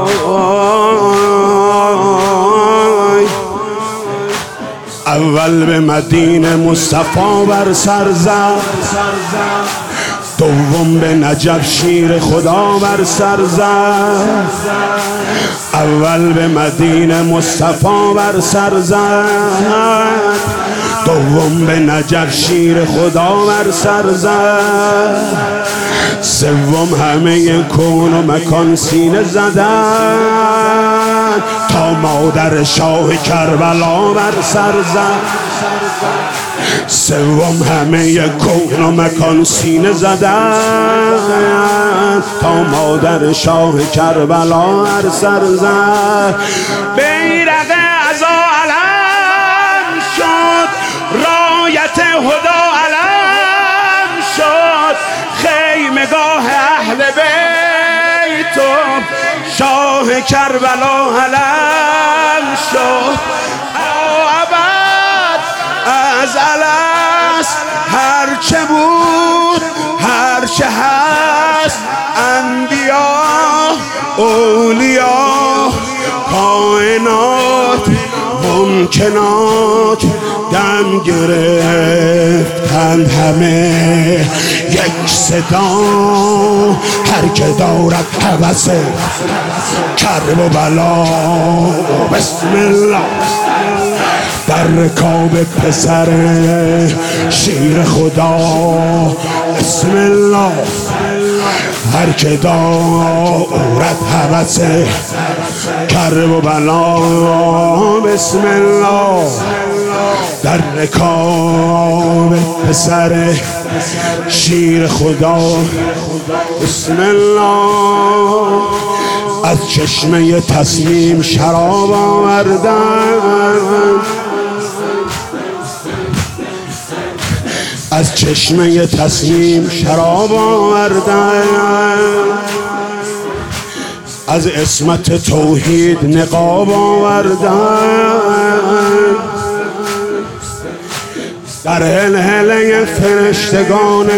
اول به مدینه مصطفی بر سر زد، دوم به نجف شیر خدا بر سر زد. اول به مدینه مصطفی بر سر زد، دوم به نجف شیر خدا بر سر زد. سوم همه کون و مکان سینه زدن تا مادر شاه کربلا بر سر زد. سوم همه کون و مکان سینه زدن تا مادر شاه کربلا بر سر زد. بیرق عزا علم شد، رایت هدا علم شد، خیمگاه اهل بیت و شاه کربلا علم شد. ازل است هرچه بود هرچه هست، انبیا اولیا کائنات ممکنات دم گرفتند همه یک صدا. هر که دارد هوس کرب و بلا بسم الله در رکاب پسر شیر خدا بسم الله. هر که دارد هوس کرب و بلا بسم الله در رکاب پسر شیر خدا بسم الله. از چشمه تسلیم شراب آوردن، از چشمه تسلیم شراب آوردن، از عصمت توحید نقاب آوردن. در هلهله فرشتگان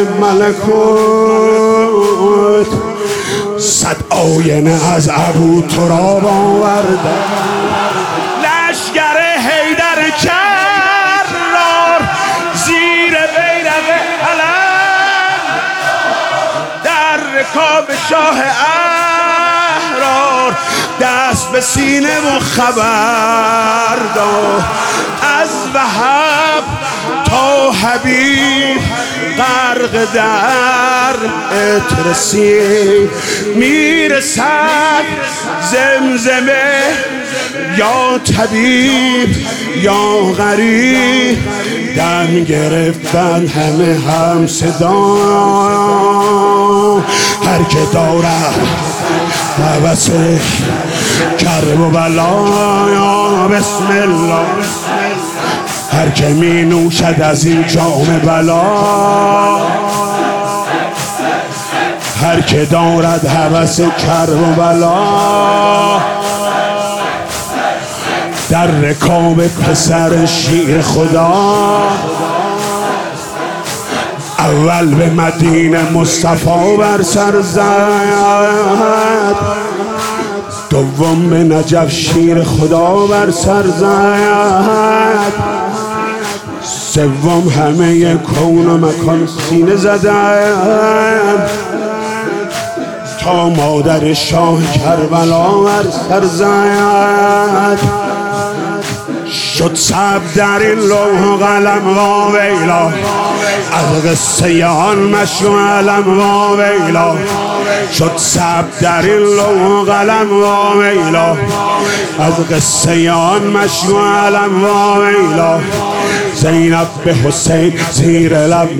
ملکوت صد آینه از ابو تراب آوردن. لشگر حیدر کرار زیر بیرق علم، در رکاب شاه احرار دست به سینه و خبر داد. از وهب تا حبیب غرق در عطر سیر میرسد زمزمه، یا طبیب یا غریب دم گرفتن همه هم صدا. هر که دارد هوس کرب و بلا بسم الله. هر که می نوشد از این جام بلا، هر که دارد هوس کرب و بلا در رکاب پسر شیر خدا. اول به مدینه مصطفی بر سر زد، دوم به نجف شیر خدا بر سر زد، سوم همه کون و مکان سینه زدن تا مادر شاه کربلا بر سر زد. شد ثبت در این لوح و قلم و ویلا، از قصه آن مشروع علم و ویلا. شد ثبت در این لوح و قلم و ویلا، از قصه آن مشروع علم و ویلا. زینب به حسین زیر لب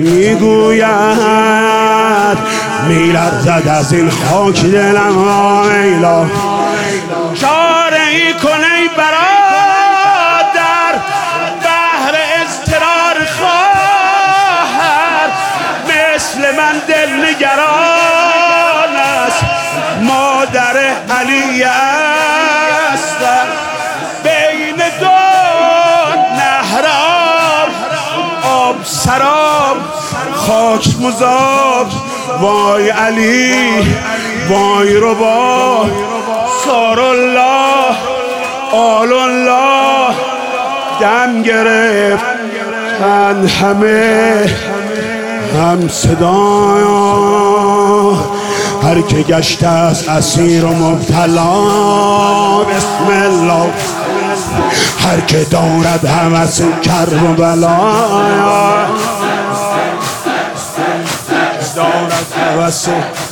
میگوید، میلرزد از این خاک دلم و ویلا. چاره ای کن ای برادر بهر اضطرار خواهر، مثل من دل نگران است مادر علی اصغر. بین دو نهراب آب سراب خاک مذاب، وای علی وای رباب. انصار الله آل الله دم گرفت همه هم صدا هر که گشته است اسیر و مبتلا بسم الله هر که دارد هوس کرب و بلا دارد هوس